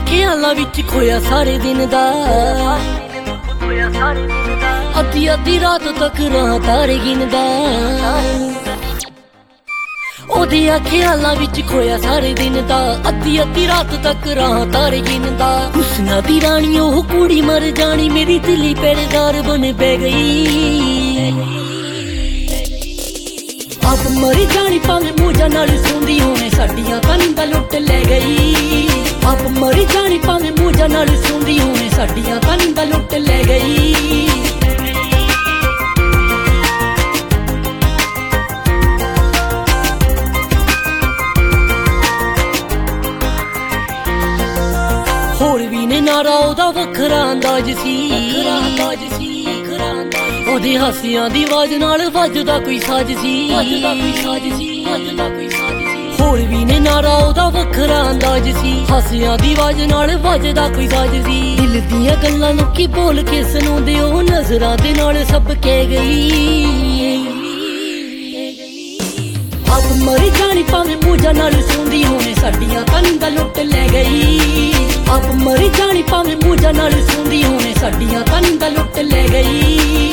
ਖਿਆਲਾਂ ਵਿੱਚ ਖੋਇਆ ਸਾਰੇ ਦਿਨ ਦਾ। ਅੱਧੀ ਅੱਧੀ ਰਾਤ ਤੱਕ ਰਾਹ ਤਾਰੇ ਗਿਣਦਾ। ਉਹਦੀਆਂ ਖਿਆਲਾਂ ਵਿੱਚ ਖੋਇਆ ਸਾਰੇ ਦਿਨ ਦਾ। ਅੱਧੀ ਅੱਧੀ ਰਾਤ ਤੱਕ ਰਾਹ ਤਾਰੇ ਗਿਣਦਾ। ਹੁਸਨਾ ਦੀ ਰਾਣੀ ਉਹ ਕੁੜੀ ਮਰ ਜਾਣੀ, ਮੇਰੀ ਦਿਲੀ ਪਹਿਰੇਦਾਰ ਬਣ ਬਹਿ ਗਈ। ਆਪ ਮਰ ਜਾਣੀ ਭਾਵੇਂ ਮੋਜਾਂ ਨਾਲ ਸੌਂਦੀ ਹੋਵੇ, ਸਾਡੀਆਂ ਤਾਂ ਨੀਂਦਾਂ ਲੁੱਟ ਲੈ ਗਈ। ਆਪ ਮਰ ਜਾਣੀ ਭਾਵੇਂ ਮੋਜਾਂ ਨਾਲ ਸੌਂਦੀ ਹੋਵੇ, ਸਾਡੀਆਂ ਤਾਂ ਨੀਂਦਾਂ ਲੁੱਟ ਲੈ ਗਈ। ਹੋਰ ਵੀ ਨੇ ਨਾਰਾ ਉਹਦਾ ਵੱਖਰਾ ਅੰਦਾਜ਼ ਸੀ। ਉਹਦੇ ਹਾਸਿਆਂ ਦੀ ਆਵਾਜ਼ ਨਾਲ ਵੱਜਦਾ ਕੋਈ ਸਾਜ਼ ਸੀ। ਹੋਰ ਵੀ ਨੇ ਨਾਰਾ ਉਹਦਾ ਵੱਖਰਾ ਅੰਦਾਜ਼ ਸੀ। ਹਾਸਿਆਂ ਦੀ ਆਵਾਜ਼ ਨਾਲ ਵੱਜਦਾ ਕੋਈ ਸਾਜ਼ ਸੀ। ਦਿਲ ਦੀਆਂ ਗੱਲਾਂ ਲੋਕੀ ਬੋਲ ਕੇ ਸੁਣਾਉਂਦੇ, ਉਹ ਨਜ਼ਰਾਂ ਦੇ ਨਾਲ ਸਭ ਕਹਿ ਗਈ। ਆਪ ਮਰ ਜਾਣੀ ਭਾਵੇਂ ਮੋਜਾਂ ਨਾਲ ਸੌਂਦੀ ਹੋਵੇ, ਸਾਡੀਆਂ ਤਾਂ ਨੀਂਦਾਂ ਲੁੱਟ ਲੈ ਗਈ। ਆਪ ਮਰ ਜਾਣੀ ਭਾਵੇਂ ਮੋਜਾਂ ਨਾਲ ਸੌਂਦੀ ਹੋਵੇ, ਸਾਡੀਆਂ ਤਾਂ ਨੀਂਦਾਂ ਲੁੱਟ ਲੈ ਗਈ।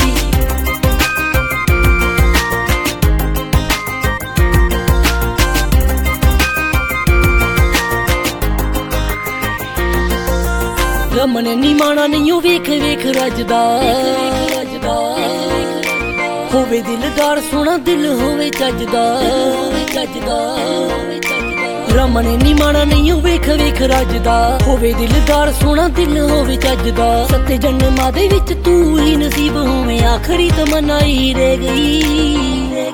ਰਮਨ ਨੀ ਮਾਣਾ ਨਹੀਂ ਉਹ ਵੇਖ ਵੇਖ ਰੱਜਦਾ। ਹੋਵੇ ਦਿਲਦਾਰ ਸੋਹਣਾ ਦਿਲ ਹੋਵੇ ਚੱਜਦਾ। ਰਮਨ ਨੀ ਮਾਣਾ ਨਹੀਂ ਉਹ ਵੇਖ ਵੇਖ ਰੱਜਦਾ। ਹੋਵੇ ਦਿਲਦਾਰ ਸੋਹਣਾ ਦਿਲ ਹੋਵੇ ਚੱਜਦਾ। ਸੱਤੇ ਜਨਮਾਂ ਦੇ ਵਿੱਚ ਤੂੰ ਹੀ ਨਸੀਬ ਹੋਵੇਂ, ਆਖਰੀ ਤਮੰਨਾ ਹੀ ਰਹਿ ਗਈ।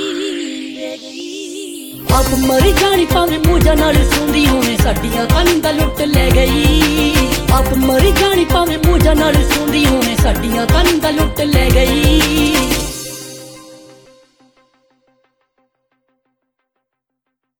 ਆਪ ਮਰ ਜਾਣੀ ਭਾਵੇਂ ਮੋਜਾਂ ਨਾਲ ਸੌਂਦੀ ਹੋਵੇ, ਸਾਡੀਆਂ ਤਾਂ ਨੀਂਦਾਂ ਲੁੱਟ ਲੈ ਗਈ। ਆਪ ਮਰ ਜਾਣੀ ਭਾਵੇਂ ਮੋਜਾਂ ਨਾਲ ਸੌਂਦੀ ਹੋਵੇ, ਸਾਡੀਆਂ ਤਾਂ ਨੀਂਦਾਂ ਲੁੱਟ ਲੈ ਗਈ।